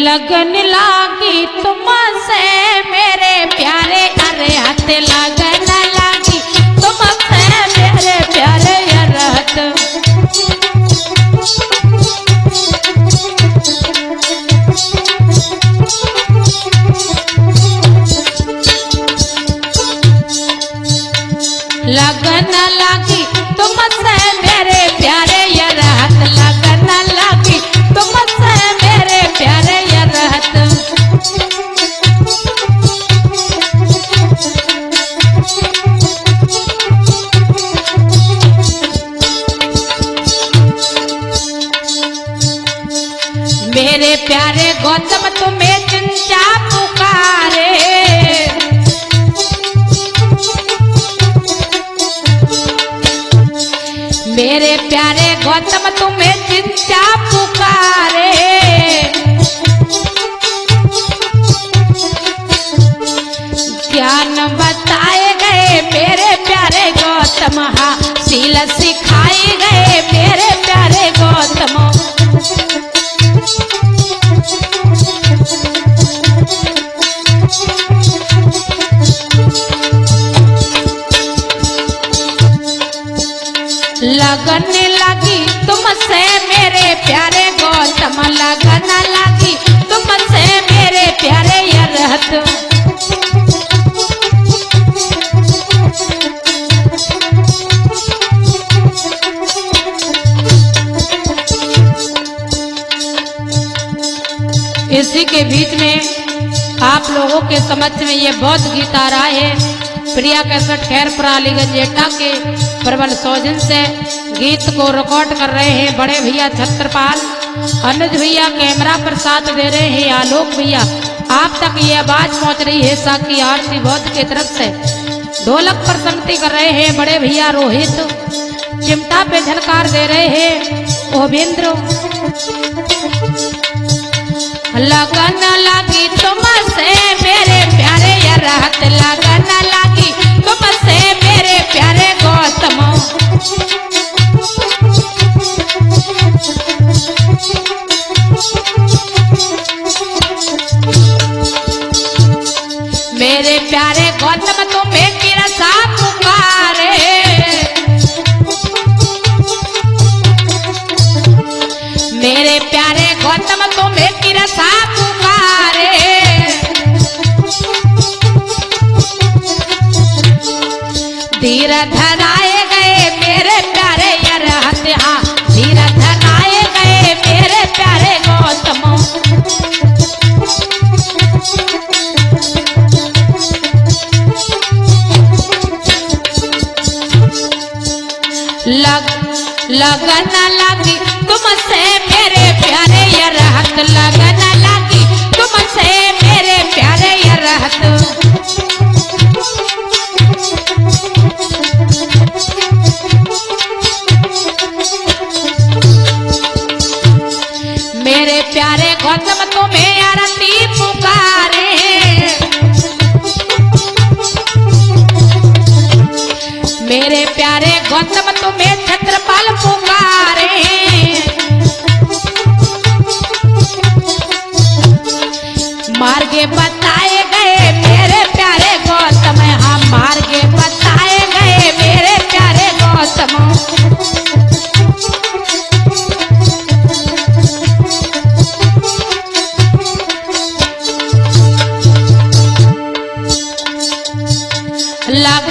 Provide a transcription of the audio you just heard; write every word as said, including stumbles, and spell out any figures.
लगन लागी तुमसे मेरे प्यारे अरे हाथ लगन लागी तुमसे मेरे प्यारे अरहत। लगन लागी तुमसे मेरे प्यारे अरहत लगन लागी तुमसे मेरे प्यारे अरहत। मेरे प्यारे गौतम तुम्हें चिंचा पुकारे मेरे प्यारे गौतम तुम्हें चिंचा पुकारे। ज्ञान बताए गए मेरे प्यारे गौतम हा शील सिखाए गए मेरे प्यारे गौतम। लगन लगी तुमसे मेरे प्यारे गौतम लगन लगी तुमसे मेरे प्यारे अरहत। इसी के बीच में आप लोगों के समझ में ये बौद्ध गीत आ रहा है। प्रिया कैसेट खैरपुर अलीगंज एटा के प्रबल सौजन से गीत को रिकॉर्ड कर रहे हैं बड़े भैया छत्रपाल। अनुज भैया कैमरा पर साथ दे रहे हैं। आलोक भैया आप तक ये आवाज पहुंच रही है साकी आरती बौद्ध की तरफ से। ढोलक पर संगति कर रहे हैं बड़े भैया रोहित। चिमटा पे झनकार दे रहे हैं ओबेंद्र। लगन लगी तुमसे मेरे प्यारे अरहत लगन लगी तुमसे मेरे प्यारे गौतम। मेरे प्यारे गौतम तुम्हें किरसा पुकारे मेरे प्यारे गौतम तुम्हें किरसा पुकारे। धीर धराए गए मेरे प्यारे अरहत हाँ धीर धराए गए मेरे प्यारे गौतम। लग लगन लगी तुमसे मेरे प्यारे अरहत लगन लगी तुमसे मेरे प्यारे अरहत। मेरे प्यारे गौतम तुम्हें आरती पुकारे मेरे प्यारे गौतम तुम्हें छत्रपाल पुकारे। मार्गे बताए गए मेरे प्यारे गौतम हाँ मार्गे बताए गए मेरे प्यारे गौतम। लग